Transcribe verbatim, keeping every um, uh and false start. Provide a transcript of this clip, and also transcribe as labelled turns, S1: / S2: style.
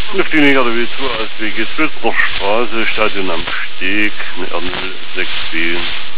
S1: Nachdem gerade wieder zu als Wege Straße, Stadion am Steg, eine R null sechs B.